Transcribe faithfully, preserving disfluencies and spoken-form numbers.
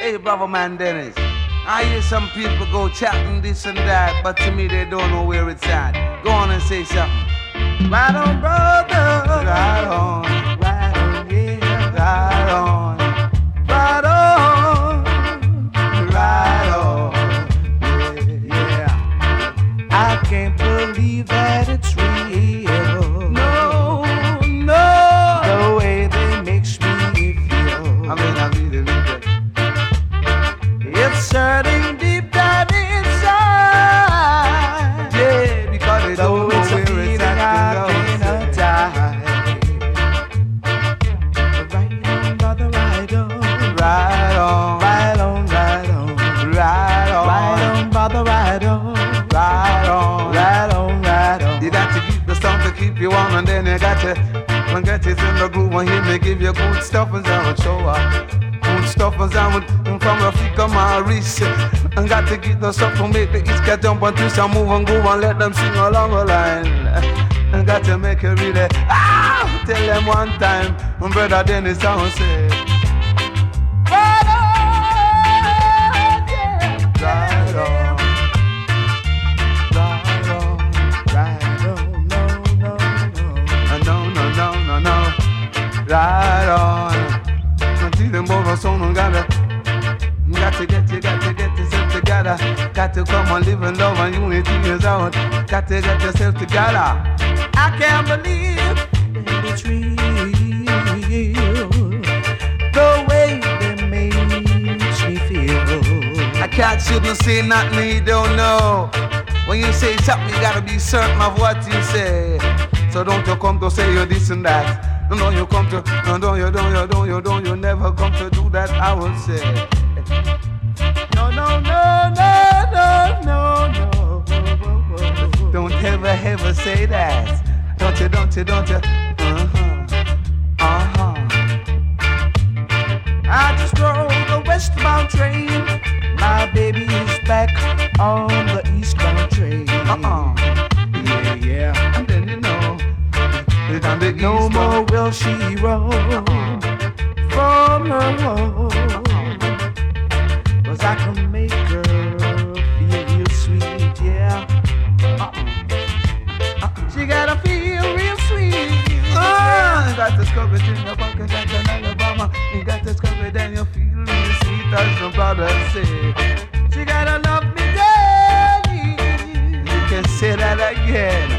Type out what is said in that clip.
Hey, brother man Dennis, I hear some people go chatting this and that, but to me they don't know where it's at. Go on and say something. Right on, brother. Right on. Right on, yeah. Right on. Right on. Right on. Yeah, yeah. I can't believe that it's real. No, no. The way they makes me feel. I mean, I really need it. It's hurting deep down inside. Yeah, because they don't know where it's at. I'm gonna die. Right on, brother, right on. Right on, right on, right on. Right on, right on, brother, right on. Right on, right on, right on. You got to keep the song to keep you on, and then you got to when get it in the groove and hear me give you good stuff and sound show up. Good stuff and sound from Rafika Maurice. And got to get the stuff to make the East get jump and twist and move and go and let them sing along the line. And got to make it really ah! Tell them one time, my brother Dennis sound say. Right on, yeah. Right on. Right on. Right on. No, no, no. No, no, no, no, no. Right on. Until them both son and gotta got to get you, got to get yourself together. Got to come and live in love and unity is out. Got to get yourself together. I can't believe it's real. The way that makes me feel. A cat shouldn't say nothing he don't know. When you say something, you gotta be certain of what you say. So don't you come to say you're this and that. No, no, you come to, no, don't you, don't you, don't you, don't you never come to do that, I would say. No, no, no, no, no, no, no. Don't ever, ever say that. Don't you, don't you, don't you? Uh-huh, uh-huh. I just rode the westbound train. My baby is back on the eastbound train. Uh-uh. Yeah, yeah. And then you know, no more will she roam from her home. Cause I can make her feel real sweet, yeah. Uh-uh. Uh-uh. She gotta feel real sweet. Oh, you got this covered in your pocket like an Alabama. You got this covered and you feel real sweet, as the brothers say. She gotta love me, daddy. You can say that again.